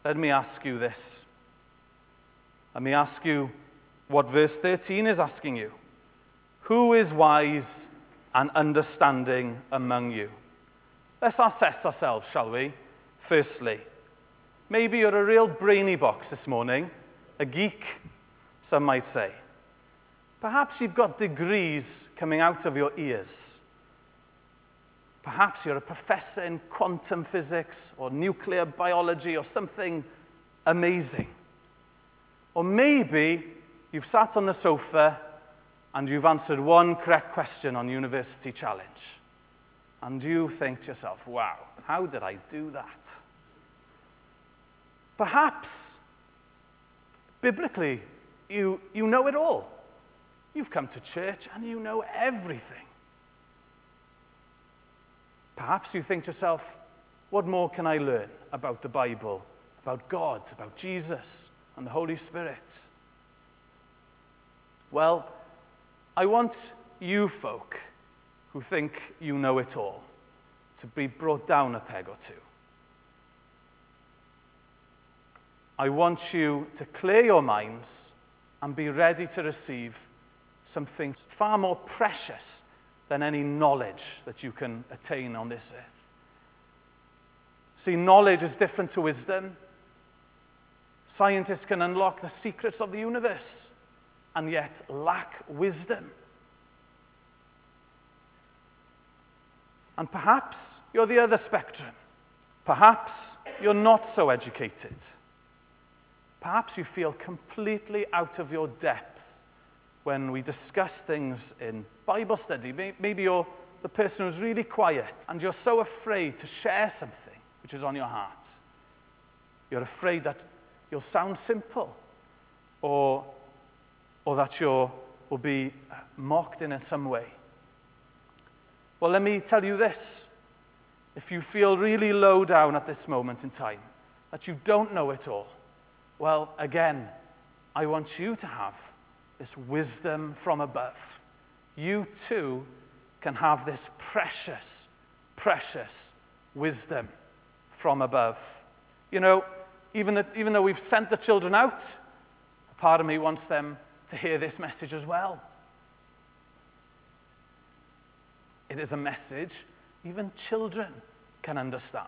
let me ask you this. Let me ask you what verse 13 is asking you. Who is wise and understanding among you? Let's assess ourselves, shall we? Firstly, maybe you're a real brainy box this morning, a geek, some might say. Perhaps you've got degrees coming out of your ears. Perhaps you're a professor in quantum physics or nuclear biology or something amazing. Or maybe you've sat on the sofa and you've answered one correct question on University Challenge. And you think to yourself, wow, how did I do that? Perhaps, biblically, you know it all. You've come to church and you know everything. Perhaps you think to yourself, what more can I learn about the Bible, about God, about Jesus and the Holy Spirit? Well, I want you folk who think you know it all to be brought down a peg or two. I want you to clear your minds and be ready to receive something far more precious than any knowledge that you can attain on this earth. See, knowledge is different to wisdom. Scientists can unlock the secrets of the universe and yet lack wisdom. And perhaps you're the other spectrum. Perhaps you're not so educated. Perhaps you feel completely out of your depth when we discuss things in Bible study. Maybe you're the person who's really quiet and you're so afraid to share something which is on your heart. You're afraid that you'll sound simple or that you will be mocked in some way. Well, let me tell you this. If you feel really low down at this moment in time, that you don't know it all, well, again, I want you to have this wisdom from above. You too can have this precious, precious wisdom from above. You know, even though we've sent the children out, a part of me wants them to hear this message as well. It is a message even children can understand.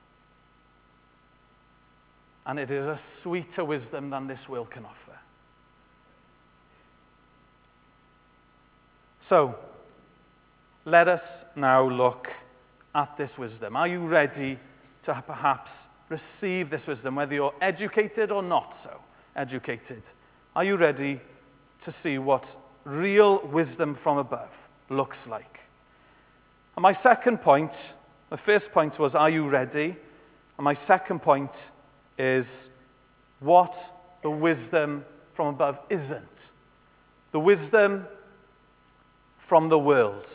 And it is a sweeter wisdom than this world can offer. So, let us now look at this wisdom. Are you ready to perhaps receive this wisdom, whether you're educated or not so educated? Are you ready to see what real wisdom from above looks like? And my second point, the first point was, are you ready? And my second point is what the wisdom from above isn't. The wisdom from the world.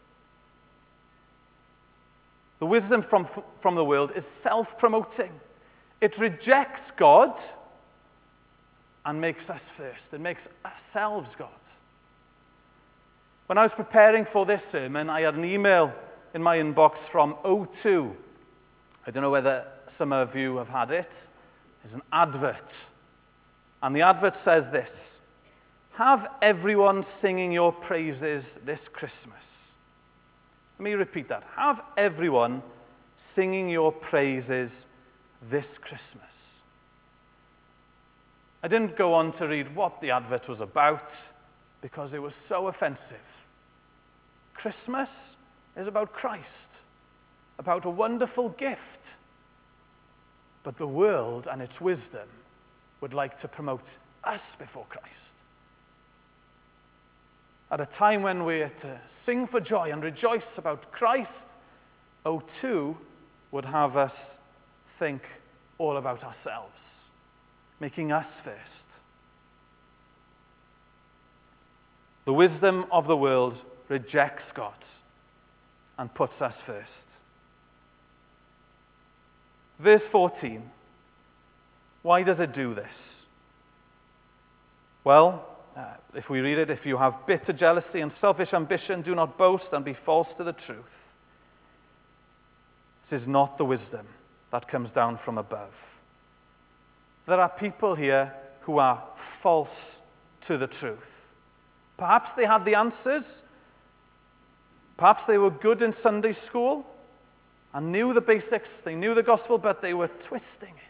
The wisdom from the world is self-promoting. It rejects God and makes us first. It makes ourselves God. When I was preparing for this sermon, I had an email in my inbox from O2. I don't know whether some of you have had it. It's an advert. And the advert says this: have everyone singing your praises this Christmas. Let me repeat that. Have everyone singing your praises this Christmas. I didn't go on to read what the advert was about because it was so offensive. Christmas is about Christ, about a wonderful gift. But the world and its wisdom would like to promote us before Christ. At a time when we're to sing for joy and rejoice about Christ, O2 would have us think all about ourselves, making us first. The wisdom of the world rejects God and puts us first. Verse 14, why does it do this? Well, if we read it, if you have bitter jealousy and selfish ambition, do not boast and be false to the truth. This is not the wisdom that comes down from above. there are people here who are false to the truth. Perhaps they had the answers. Perhaps they were good in Sunday school and knew the basics. They knew the gospel, but they were twisting it.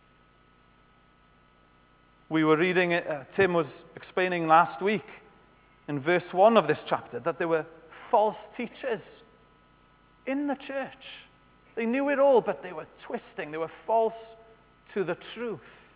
We were reading it, Tim was explaining last week in verse 1 of this chapter that there were false teachers in the church. They knew it all, but they were twisting. They were false to the truth.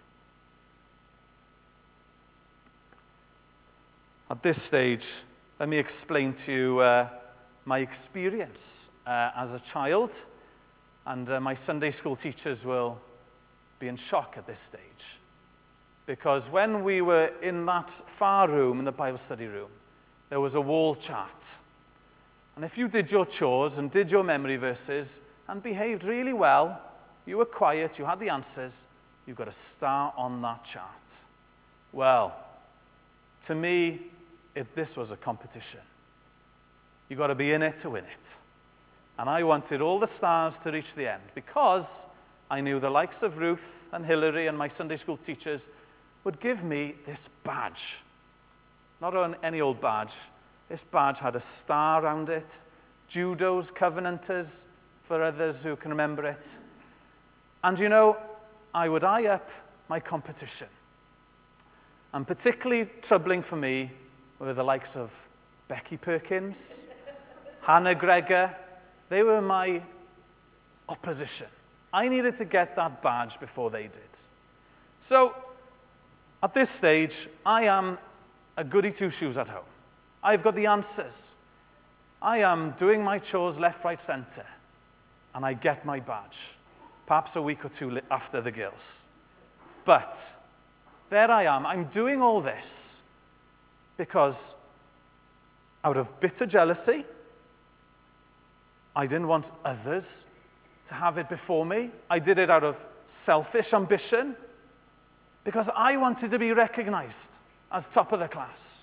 At this stage, let me explain to you my experience as a child, and my Sunday school teachers will be in shock at this stage. Because when we were in that far room, in the Bible study room, there was a wall chart. And if you did your chores and did your memory verses and behaved really well, you were quiet, you had the answers, you got a star on that chart. Well, to me, this was a competition. You got to be in it to win it. And I wanted all the stars to reach the end because I knew the likes of Ruth and Hillary and my Sunday school teachers would give me this badge. Not on any old badge. This badge had a star around it. Judo's, Covenanters, for others who can remember it. And you know, I would eye up my competition. And particularly troubling for me were the likes of Becky Perkins, Hannah Gregor. They were my opposition. I needed to get that badge before they did. So, at this stage, I am a goody two-shoes at home. I've got the answers. I am doing my chores left, right, center. And I get my badge. Perhaps a week or two after the girls. But there I am. I'm doing all this because out of bitter jealousy, I didn't want others to have it before me. I did it out of selfish ambition because I wanted to be recognized as top of the class.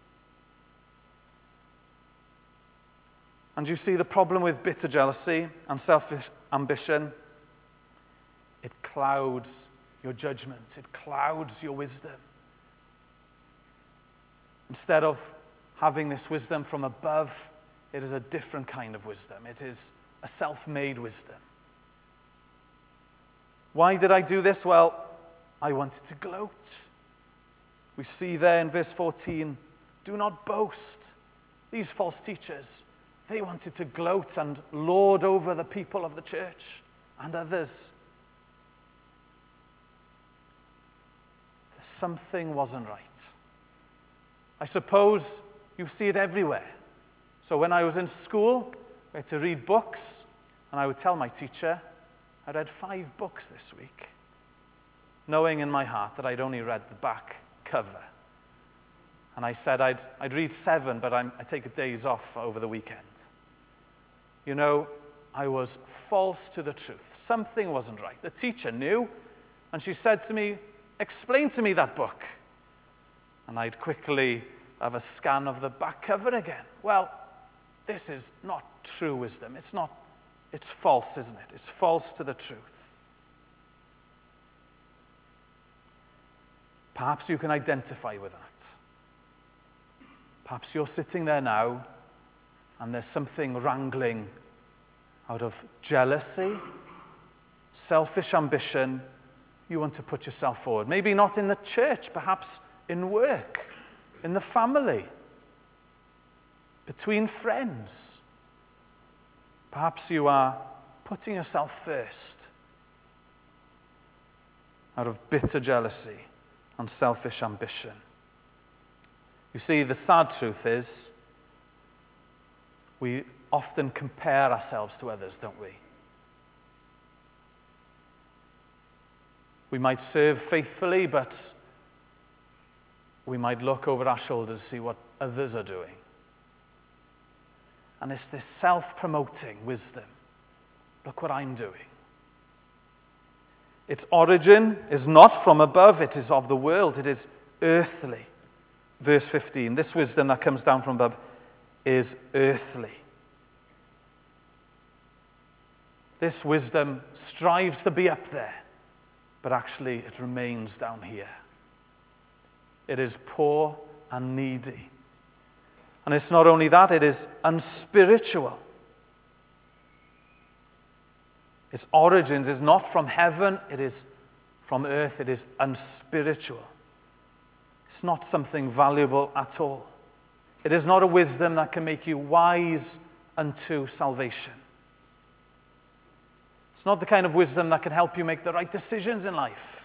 And you see the problem with bitter jealousy and selfish ambition, it clouds your judgment. It clouds your wisdom. Instead of having this wisdom from above, it is a different kind of wisdom. It is a self-made wisdom. Why did I do this? Well, I wanted to gloat. We see there in verse 14, do not boast. These false teachers, they wanted to gloat and lord over the people of the church and others. Something wasn't right. I suppose you see it everywhere. So when I was in school, we had to read books, and I would tell my teacher, I read 5 books this week, knowing in my heart that I'd only read the back cover. And I said I'd read 7, but I take days off over the weekend. You know, I was false to the truth. Something wasn't right. The teacher knew, and she said to me, explain to me that book. And I'd quickly have a scan of the back cover again. Well, this is not true wisdom. It's false, isn't it? It's false to the truth. Perhaps you can identify with that. Perhaps you're sitting there now and there's something wrangling out of jealousy, selfish ambition. You want to put yourself forward. Maybe not in the church, perhaps in work, in the family, between friends. Perhaps you are putting yourself first out of bitter jealousy and selfish ambition. You see, the sad truth is we often compare ourselves to others, don't we? We might serve faithfully, but we might look over our shoulders to see what others are doing. And it's this self-promoting wisdom. Look what I'm doing. Its origin is not from above, it is of the world, it is earthly. Verse 15, this wisdom that comes down from above is earthly. This wisdom strives to be up there, but actually it remains down here. It is poor and needy. And it's not only that, it is unspiritual. Its origins is not from heaven, it is from earth. It is unspiritual. It's not something valuable at all. It is not a wisdom that can make you wise unto salvation. It's not the kind of wisdom that can help you make the right decisions in life.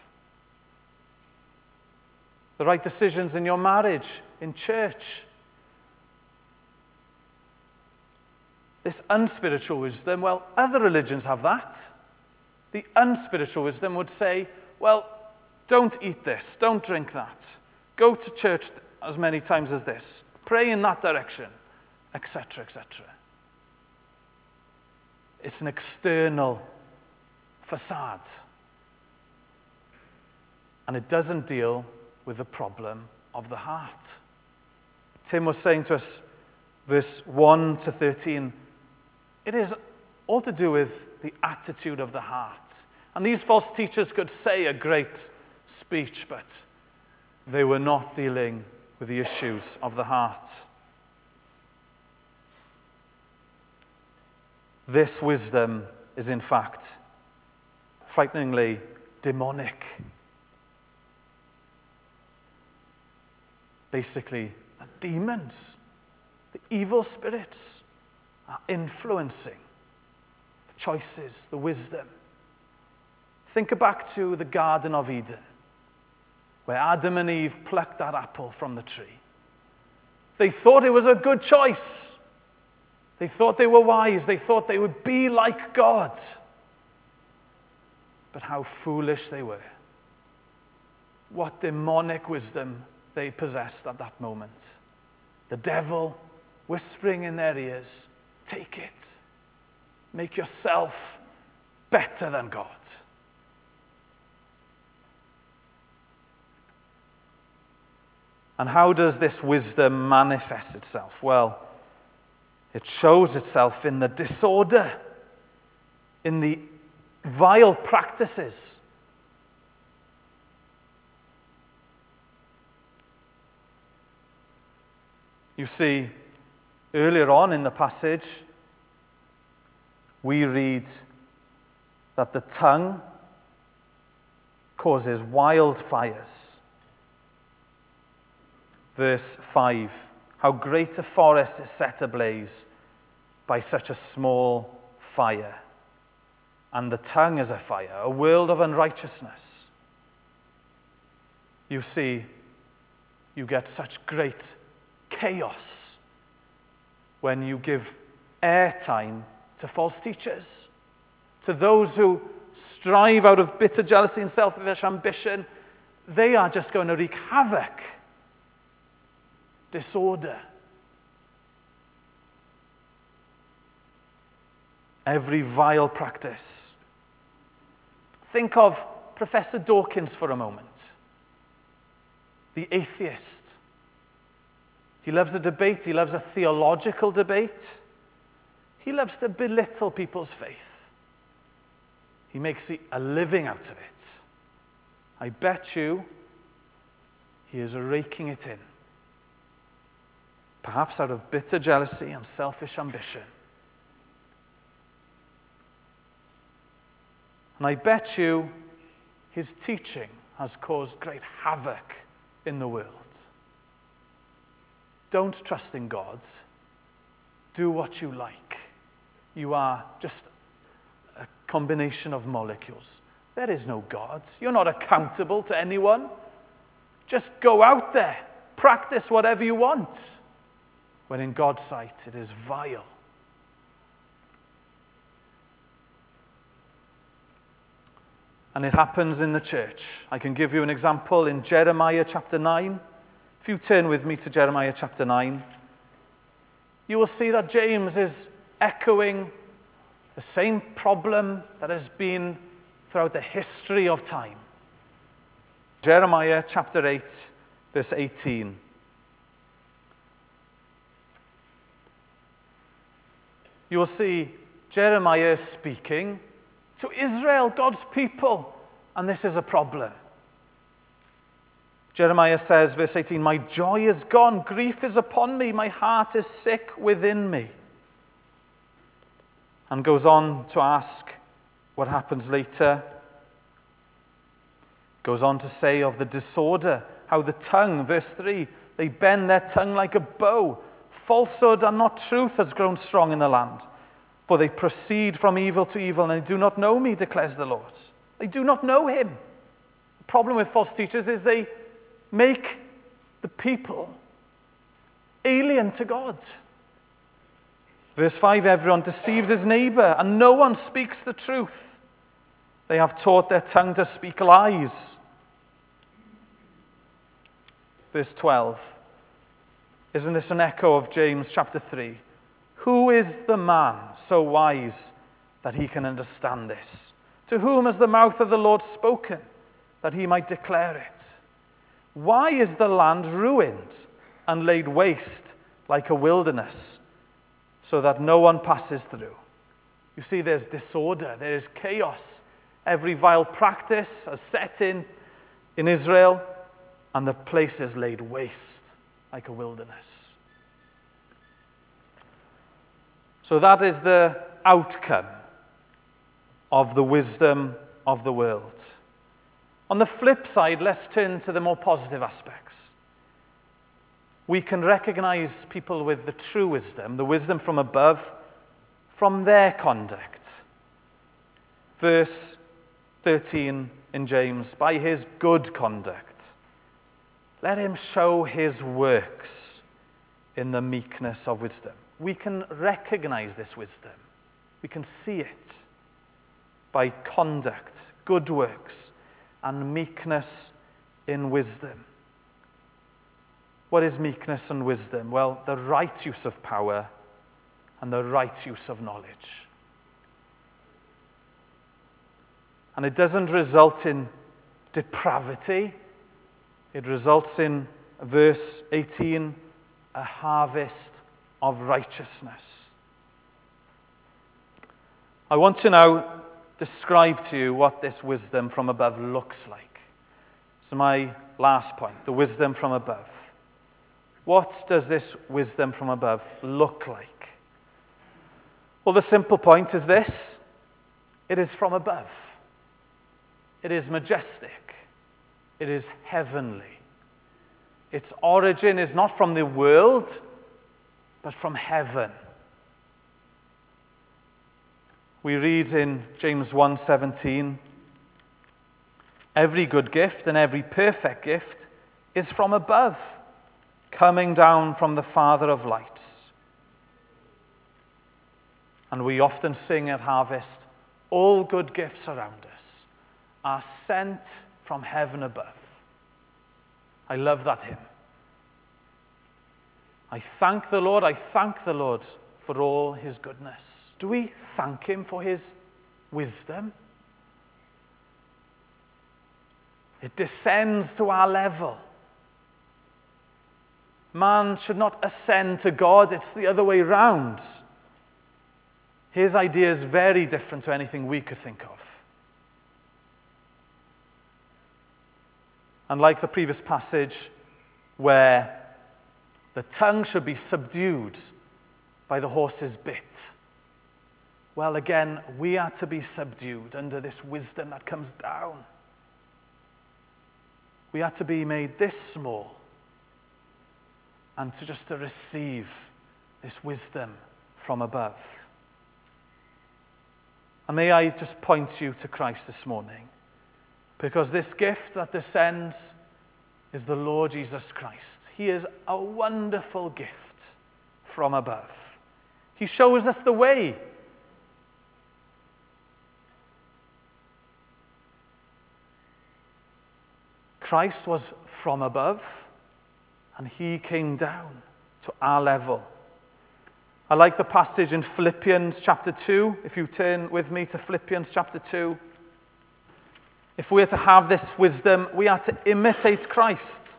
The right decisions in your marriage, in church. This unspiritual wisdom, well, other religions have that. The unspiritual wisdom would say, well, don't eat this, don't drink that. Go to church as many times as this. Pray in that direction, etc., etc. It's an external facade. And it doesn't deal with the problem of the heart. Tim was saying to us, verse 1 to 13, it is all to do with the attitude of the heart. And these false teachers could say a great speech, but they were not dealing with the issues of the heart. This wisdom is, in fact, frighteningly demonic. Basically, the demons, the evil spirits are influencing the choices, the wisdom. Think back to the Garden of Eden, where Adam and Eve plucked that apple from the tree. They thought it was a good choice. They thought they were wise. They thought they would be like God. But how foolish they were. What demonic wisdom they possessed at that moment. The devil whispering in their ears, take it. Make yourself better than God. And how does this wisdom manifest itself? Well, it shows itself in the disorder, in the vile practices. You see, earlier on in the passage, we read that the tongue causes wildfires. Verse 5, how great a forest is set ablaze by such a small fire. And the tongue is a fire, a world of unrighteousness. You see, you get such great chaos when you give airtime to false teachers, to those who strive out of bitter jealousy and selfish ambition. They are just going to wreak havoc. Disorder. Every vile practice. Think of Professor Dawkins for a moment. The atheist. He loves a debate. He loves a theological debate. He loves to belittle people's faith. He makes a living out of it. I bet you he is raking it in. Perhaps out of bitter jealousy and selfish ambition. And I bet you his teaching has caused great havoc in the world. Don't trust in God. Do what you like. You are just a combination of molecules. There is no God. You're not accountable to anyone. Just go out there. Practice whatever you want. When in God's sight, it is vile. And it happens in the church. I can give you an example in Jeremiah chapter 9. If you turn with me to Jeremiah chapter 9, you will see that James is echoing the same problem that has been throughout the history of time. Jeremiah chapter 8, verse 18. You will see Jeremiah speaking to Israel, God's people, And this is a problem. Jeremiah says, verse 18, "My joy is gone, grief is upon me, my heart is sick within me." And goes on to ask what happens later. Goes on to say of the disorder, how the tongue, verse 3, "They bend their tongue like a bow. Falsehood and not truth has grown strong in the land. For they proceed from evil to evil, and they do not know me, declares the Lord." They do not know him. The problem with false teachers is they make the people alien to God. Verse 5, "Everyone deceives his neighbor, and no one speaks the truth. They have taught their tongue to speak lies." Verse 12, isn't this an echo of James chapter 3? "Who is the man so wise that he can understand this? To whom has the mouth of the Lord spoken, that he might declare it? Why is the land ruined and laid waste like a wilderness, so that no one passes through?" You see, there's disorder, there is chaos. Every vile practice has set in Israel, and the place is laid waste like a wilderness. So that is the outcome of the wisdom of the world. On the flip side, let's turn to the more positive aspects. We can recognize people with the true wisdom, the wisdom from above, from their conduct. Verse 13 in James, "By his good conduct, let him show his works in the meekness of wisdom." We can recognize this wisdom. We can see it by conduct, good works, and meekness in wisdom. What is meekness and wisdom? Well, the right use of power and the right use of knowledge. And it doesn't result in depravity. It results in, verse 18, a harvest of righteousness. I want to now describe to you what this wisdom from above looks like. So my last point, the wisdom from above. What does this wisdom from above look like? Well, the simple point is this: it is from above. It is majestic. It is heavenly. Its origin is not from the world, but from heaven. We read in James 1:17, "Every good gift and every perfect gift is from above, coming down from the Father of lights." And we often sing at Harvest, "All good gifts around us are sent from heaven above." I love that hymn. I thank the Lord for all his goodness. Do we thank him for his wisdom? It descends to our level. Man should not ascend to God, it's the other way round. His idea is very different to anything we could think of. And like the previous passage where the tongue should be subdued by the horse's bit, well, again, we are to be subdued under this wisdom that comes down. We are to be made this small and to receive this wisdom from above. And may I just point you to Christ this morning, because this gift that descends is the Lord Jesus Christ. He is a wonderful gift from above. He shows us the way. Christ was from above, and he came down to our level. I like the passage in Philippians chapter 2. If you turn with me to Philippians chapter 2. If we are to have this wisdom, we are to imitate Christ.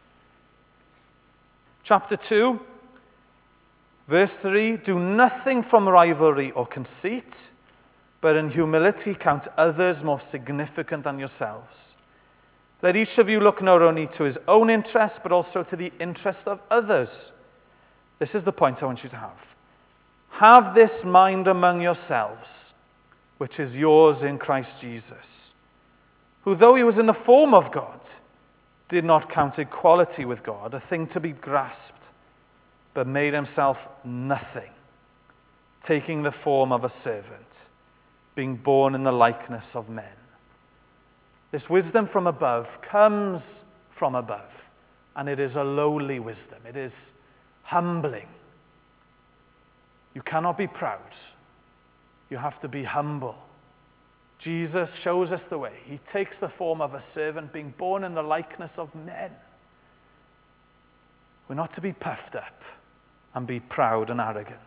Chapter 2, verse 3, "Do nothing from rivalry or conceit, but in humility count others more significant than yourselves. Let each of you look not only to his own interest, but also to the interest of others. This is the point I want you to have. Have this mind among yourselves, which is yours in Christ Jesus, who, though he was in the form of God, did not count equality with God a thing to be grasped, but made himself nothing, taking the form of a servant, being born in the likeness of men. This wisdom from above comes from above, and it is a lowly wisdom. It is humbling. You cannot be proud. You have to be humble. Jesus shows us the way. He takes the form of a servant, being born in the likeness of men. We're not to be puffed up and be proud and arrogant.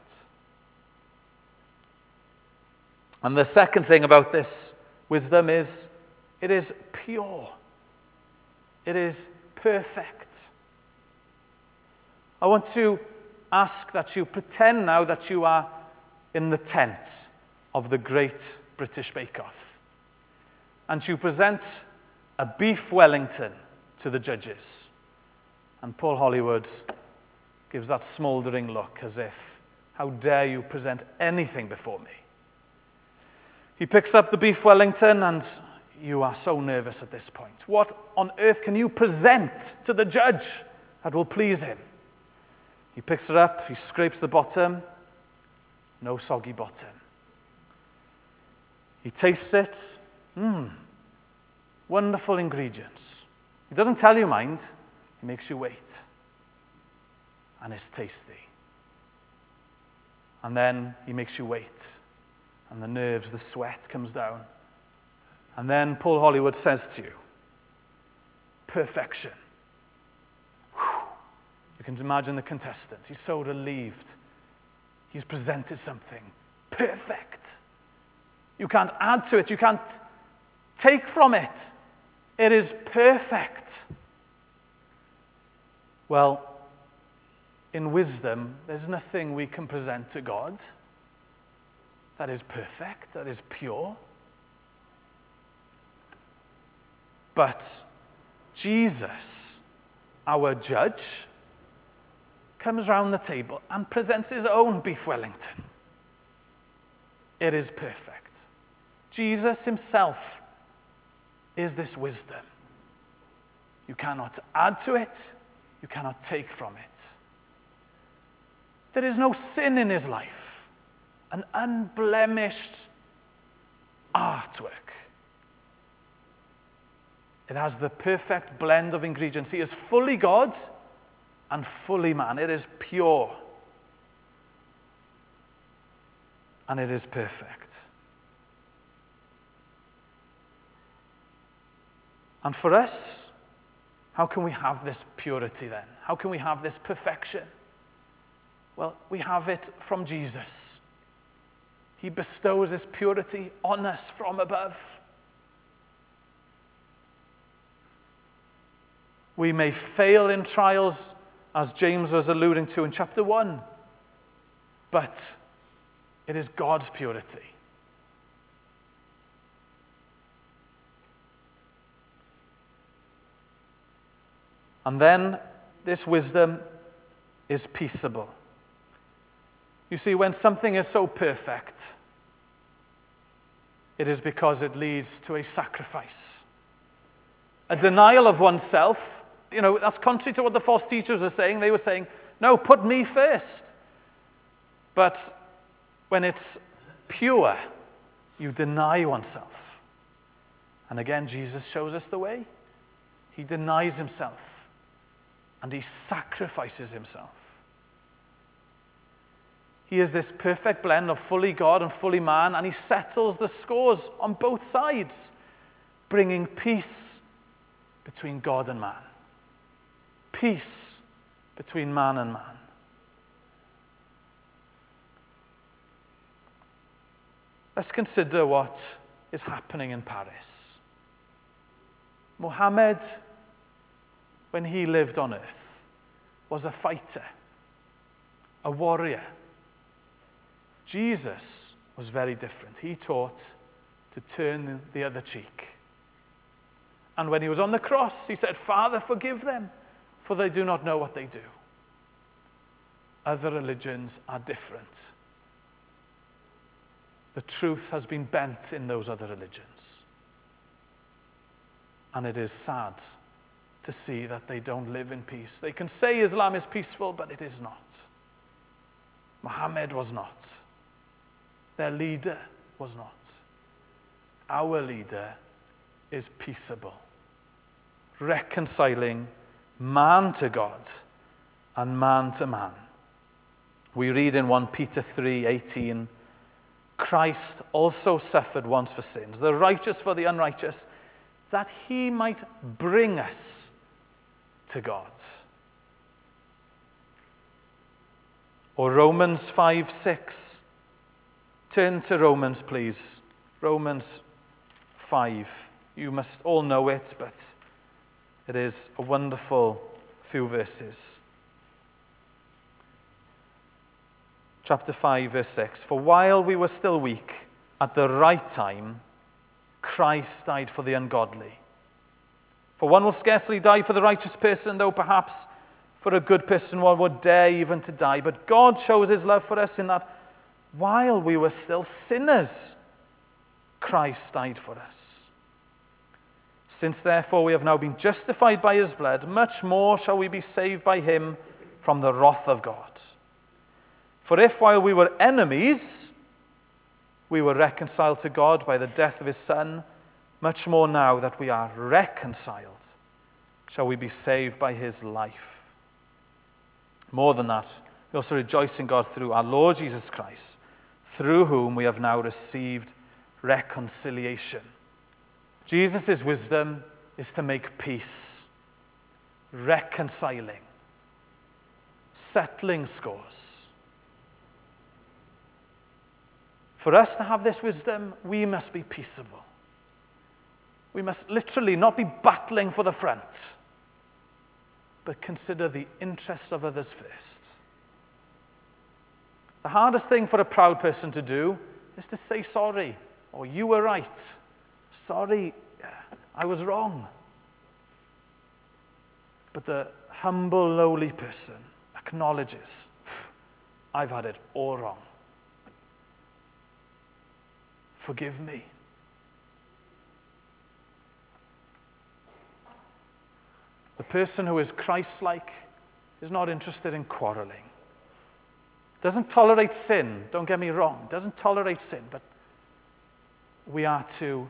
And the second thing about this wisdom is it is pure. It is perfect. I want to ask that you pretend now that you are in the tent of the Great British Bake Off, and you present a beef Wellington to the judges. And Paul Hollywood gives that smouldering look as if, how dare you present anything before me? He picks up the beef Wellington, and you are so nervous at this point. What on earth can you present to the judge that will please him? He picks it up, he scrapes the bottom, no soggy bottom. He tastes it, wonderful ingredients. He doesn't tell you, mind, he makes you wait. And it's tasty. And then he makes you wait. And the nerves, the sweat comes down. And then Paul Hollywood says to you, perfection. Whew. You can imagine the contestant. He's so relieved. He's presented something perfect. You can't add to it. You can't take from it. It is perfect. Well, in wisdom, there's nothing we can present to God that is perfect, that is pure. But Jesus, our judge, comes round the table and presents his own beef Wellington. It is perfect. Jesus himself is this wisdom. You cannot add to it. You cannot take from it. There is no sin in his life. An unblemished artwork. It has the perfect blend of ingredients. He is fully God and fully man. It is pure. And it is perfect. And for us, how can we have this purity then? How can we have this perfection? Well, we have it from Jesus. He bestows this purity on us from above. We may fail in trials, as James was alluding to in chapter 1, but it is God's purity. And then this wisdom is peaceable. You see, when something is so perfect, it is because it leads to a sacrifice, a denial of oneself. You know, that's contrary to what the false teachers were saying. They were saying, no, put me first. But when it's pure, you deny oneself. And again, Jesus shows us the way. He denies himself, and he sacrifices himself. He is this perfect blend of fully God and fully man, and he settles the scores on both sides, bringing peace between God and man. Peace between man and man. Let's consider what is happening in Paris. Muhammad, when he lived on earth, was a fighter, a warrior. Jesus, was very different. He taught to turn the other cheek. And when he was on the cross, he said, Father, forgive them, for they do not know what they do. Other religions are different. The truth has been bent in those other religions. And it is sad to see that they don't live in peace. They can say Islam is peaceful, but it is not. Muhammad was not. Their leader was not. Our leader is peaceable, reconciling man to God and man to man. We read in 1 Peter 3:18, Christ also suffered once for sins, the righteous for the unrighteous, that he might bring us to God. Or Romans 5:6. Turn to Romans, please. Romans 5. You must all know it, but it is a wonderful few verses. Chapter 5, verse 6. For while we were still weak, at the right time, Christ died for the ungodly. For one will scarcely die for the righteous person, though perhaps for a good person one would dare even to die. But God shows his love for us in that while we were still sinners, Christ died for us. Since therefore we have now been justified by his blood, much more shall we be saved by him from the wrath of God. For if while we were enemies, we were reconciled to God by the death of his Son, much more now that we are reconciled, shall we be saved by his life. More than that, we also rejoice in God through our Lord Jesus Christ, through whom we have now received reconciliation. Jesus' wisdom is to make peace, reconciling, settling scores. For us to have this wisdom, we must be peaceable. We must literally not be battling for the front, but consider the interests of others first. The hardest thing for a proud person to do is to say sorry, or you were right. Sorry, I was wrong. But the humble, lowly person acknowledges, I've had it all wrong. Forgive me. The person who is Christ-like is not interested in quarreling. Doesn't tolerate sin, don't get me wrong. Doesn't tolerate sin, but we are to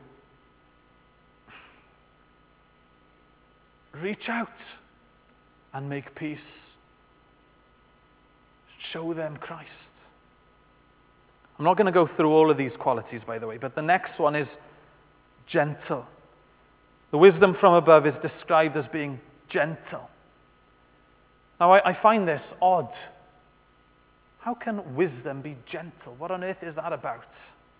reach out and make peace. Show them Christ. I'm not going to go through all of these qualities, by the way, but the next one is gentle. The wisdom from above is described as being gentle. Now, I find this odd. How can wisdom be gentle? What on earth is that about?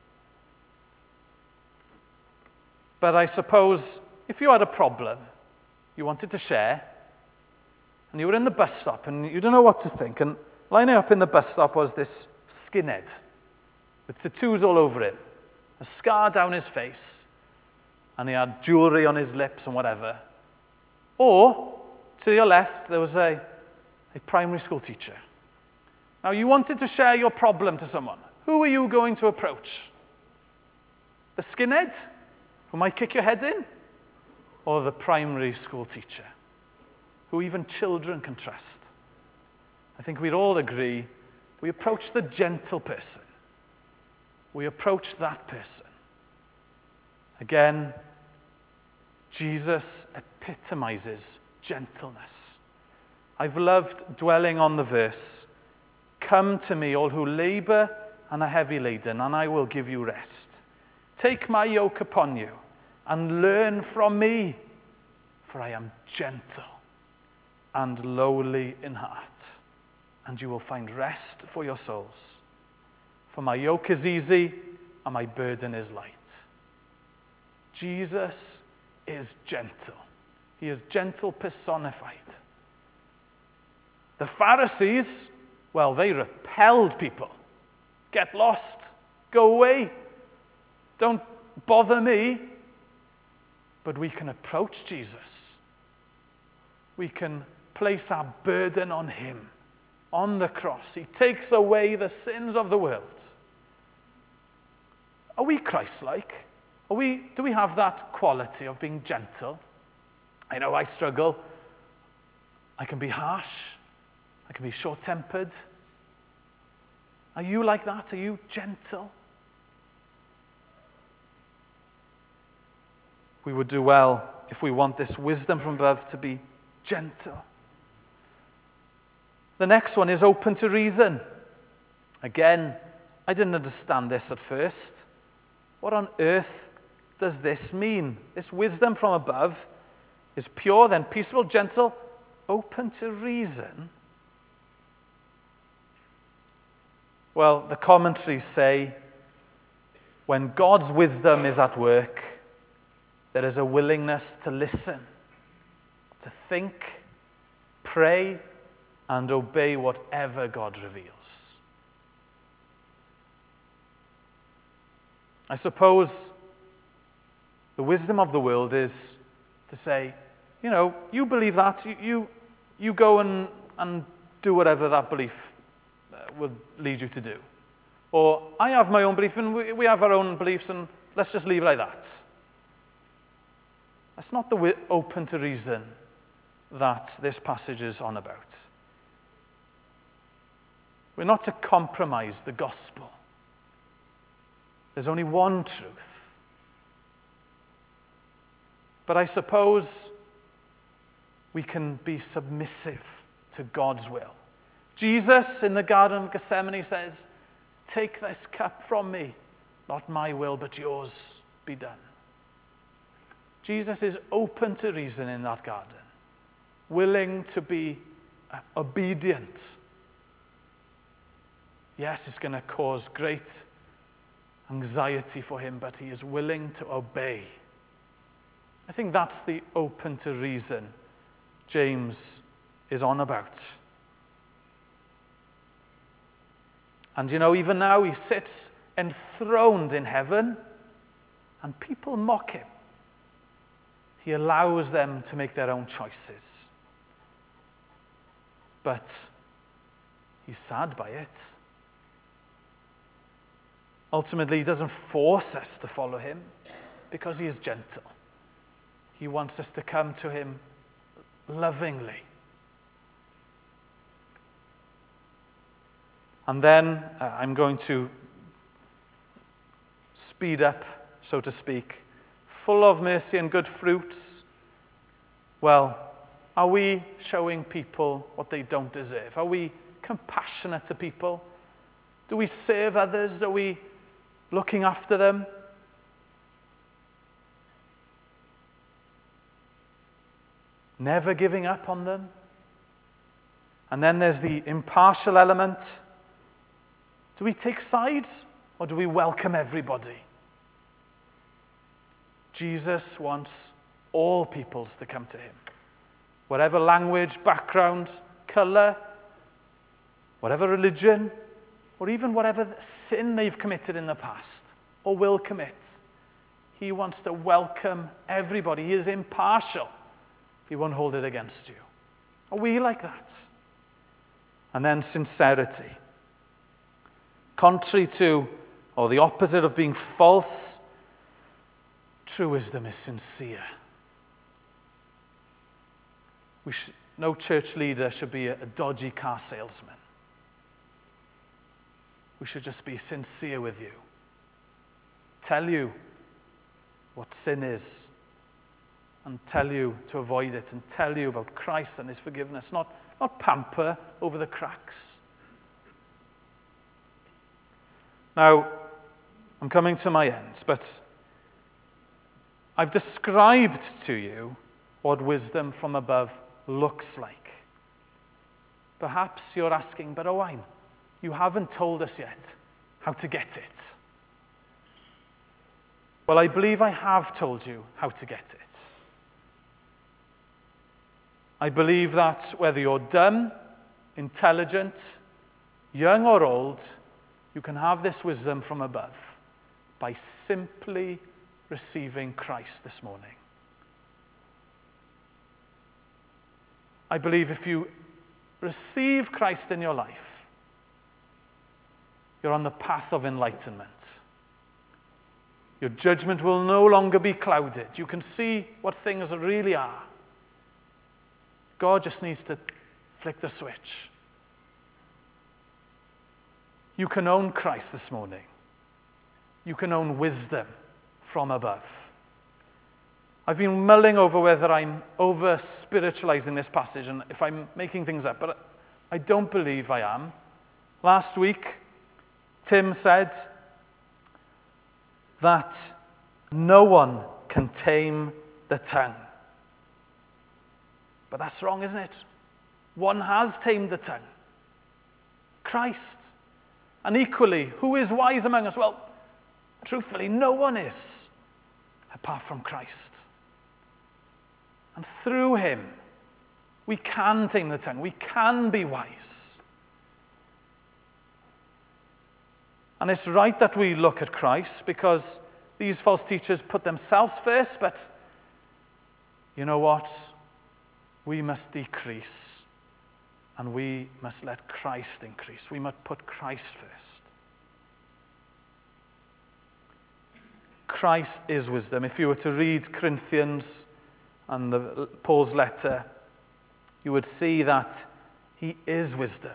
But I suppose if you had a problem you wanted to share, and you were in the bus stop and you don't know what to think, and lining up in the bus stop was this skinhead with tattoos all over him, a scar down his face, and he had jewelry on his lips and whatever. Or, to your left, there was a primary school teacher. Now, you wanted to share your problem to someone. Who are you going to approach? The skinhead, who might kick your head in? Or the primary school teacher, who even children can trust? I think we'd all agree we approach the gentle person. We approach that person. Again, Jesus epitomizes gentleness. I've loved dwelling on the verse, "Come to me, all who labor and are heavy laden, and I will give you rest. Take my yoke upon you and learn from me, for I am gentle and lowly in heart, and you will find rest for your souls. For my yoke is easy and my burden is light." Jesus is gentle. He is gentle personified. The Pharisees, well, they repelled people. Get lost. Go away. Don't bother me. But we can approach Jesus. We can place our burden on him, on the cross. He takes away the sins of the world. Are we Christ-like? Do we have that quality of being gentle? I know I struggle. I can be harsh. I can be short-tempered. Are you like that? Are you gentle? We would do well if we want this wisdom from above to be gentle. The next one is open to reason. Again, I didn't understand this at first. What on earth does this mean? This wisdom from above is pure, then peaceable, gentle, open to reason. Well, the commentaries say when God's wisdom is at work, there is a willingness to listen, to think, pray, and obey whatever God reveals. I suppose the wisdom of the world is to say, you believe that, you go and do whatever that belief would lead you to do. Or I have my own belief and we have our own beliefs and let's just leave it like that. That's not the open to reason that this passage is on about. We're not to compromise the gospel. There's only one truth. But I suppose we can be submissive to God's will. Jesus in the Garden of Gethsemane says, "Take this cup from me, not my will, but yours be done." Jesus is open to reason in that garden, willing to be obedient. Yes, it's going to cause great anxiety for him, but he is willing to obey. I think that's the open to reason James is on about. And even now he sits enthroned in heaven and people mock him. He allows them to make their own choices. But he's sad by it. Ultimately, he doesn't force us to follow him because he is gentle. He wants us to come to him lovingly. And then I'm going to speed up, so to speak, full of mercy and good fruits. Well, are we showing people what they don't deserve? Are we compassionate to people? Do we serve others? Are we looking after them? Never giving up on them? And then there's the impartial element. Do we take sides or do we welcome everybody? Jesus wants all peoples to come to him. Whatever language, background, color, whatever religion, or even whatever sin they've committed in the past or will commit. He wants to welcome everybody. He is impartial. He won't hold it against you. Are we like that? And then sincerity. Contrary to, or the opposite of being false, true wisdom is sincere. No church leader should be a dodgy car salesman. We should just be sincere with you. Tell you what sin is and tell you to avoid it and tell you about Christ and his forgiveness, not pamper over the cracks. Now, I'm coming to my end, but I've described to you what wisdom from above looks like. Perhaps you're asking, but Owain, you haven't told us yet how to get it. Well, I believe I have told you how to get it. I believe that whether you're dumb, intelligent, young or old, You can have this wisdom from above by simply receiving Christ this morning. I believe if you receive Christ in your life, you're on the path of enlightenment. Your judgment will no longer be clouded. You can see what things really are. God just needs to flick the switch. You can own Christ this morning. You can own wisdom from above. I've been mulling over whether I'm over-spiritualizing this passage and if I'm making things up, but I don't believe I am. Last week, Tim said that no one can tame the tongue. But that's wrong, isn't it? One has tamed the tongue. Christ. And equally, who is wise among us? Well, truthfully, no one is, apart from Christ. And through him, we can tame the tongue. We can be wise. And it's right that we look at Christ, because these false teachers put themselves first, but you know what? We must decrease, and we must let Christ increase. We must put Christ first. Christ is wisdom. If you were to read Corinthians and Paul's letter, you would see that he is wisdom.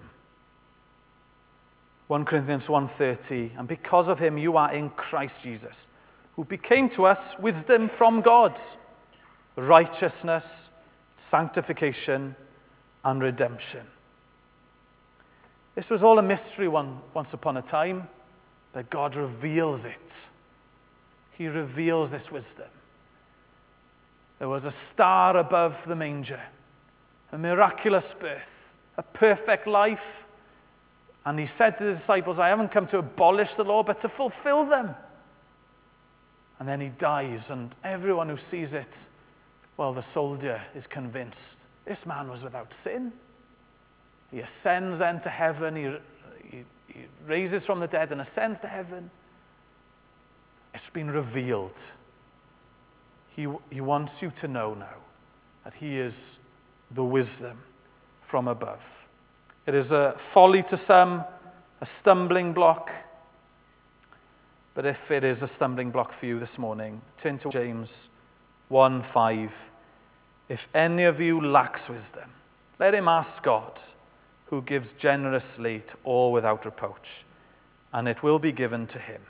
1 Corinthians 1:30, and because of him you are in Christ Jesus, who became to us wisdom from God, righteousness, sanctification, and redemption. This was all a mystery once upon a time, but God reveals it. He reveals this wisdom. There was a star above the manger, a miraculous birth, a perfect life. And he said to the disciples, I haven't come to abolish the law, but to fulfill them. And then he dies, and everyone who sees it, well, the soldier is convinced this man was without sin. He ascends then to heaven. He raises from the dead and ascends to heaven. It's been revealed. He wants you to know now that he is the wisdom from above. It is a folly to some, a stumbling block. But if it is a stumbling block for you this morning, turn to James 1:5. If any of you lacks wisdom, let him ask God, who gives generously to all without reproach, and it will be given to him.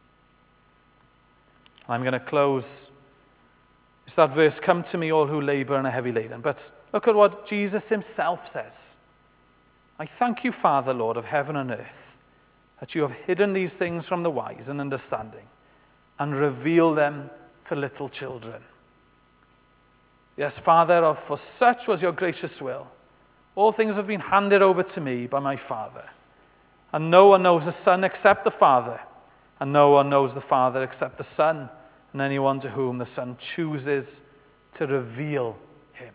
I'm going to close. It's that verse, come to me all who labor and are heavy laden. But look at what Jesus himself says. I thank you, Father, Lord of heaven and earth, that you have hidden these things from the wise and understanding and revealed them to little children. Yes, Father, for such was your gracious will. All things have been handed over to me by my Father. And no one knows the Son except the Father, and no one knows the Father except the Son, and anyone to whom the Son chooses to reveal him.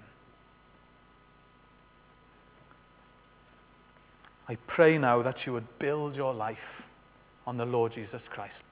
I pray now that you would build your life on the Lord Jesus Christ.